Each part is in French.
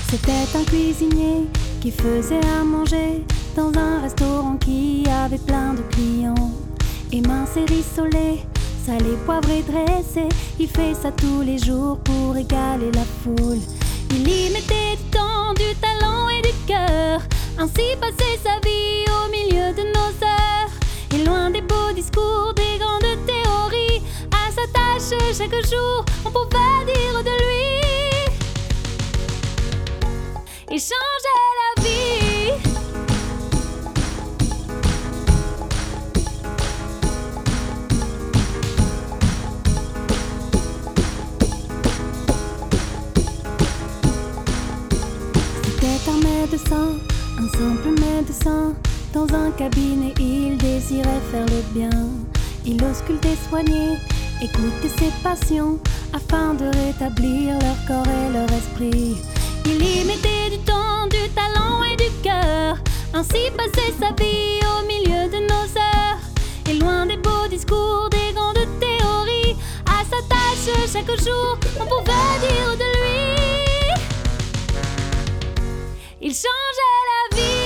C'était un cuisinier qui faisait à manger dans un restaurant qui avait plein de clients. Émince et rissolé, salé, poivré, dressé, il fait ça tous les jours pour régaler la foule. Il y mettait du temps, du talent et du cœur, ainsi passait sa vie au milieu de nos heures. Et loin des beaux discours, des grandes théories, à sa tâche chaque jour, on pouvait dire de lui: il changeait la vie. C'était un médecin, un simple médecin. Dans un cabinet, il désirait faire le bien. Il auscultait, soignait, écoutait ses patients afin de rétablir leur corps et leur esprit. Il y mettait du temps, du talent et du cœur, ainsi passait sa vie au milieu de nos heures. Et loin des beaux discours, des grandes théories, à sa tâche chaque jour, on pouvait dire de lui: il changeait la vie.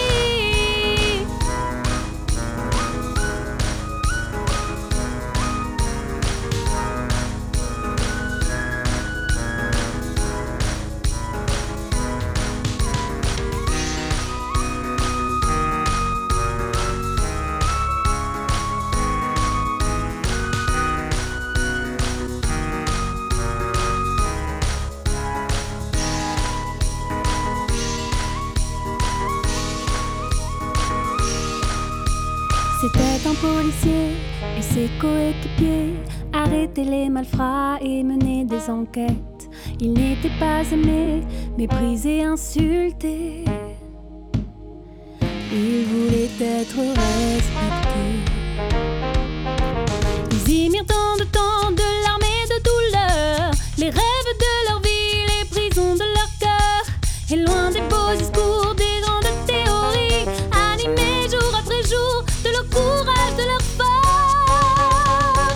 C'était un policier et ses coéquipiers arrêtaient les malfrats et menaient des enquêtes. Il n'était pas aimé, méprisé, insulté. Il voulait être respecté. Ils y mirent tant de temps, de larmes et de douleur, les rêves de leur vie, les prisons de leur cœur. Et loin des beaux discours, des grandes théories, animés jour après jour de leur courage, de leur force,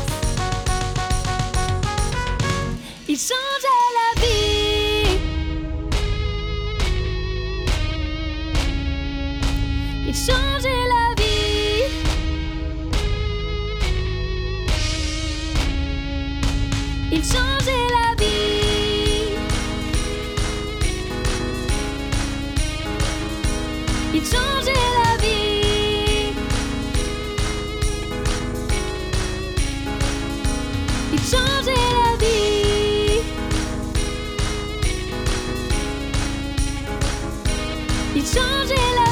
ils changeaient la vie. Ils changeaient la vie. Ils changeaient la vie. Ils changeaient la vie. Il changeait la vie. Il changeait la vie.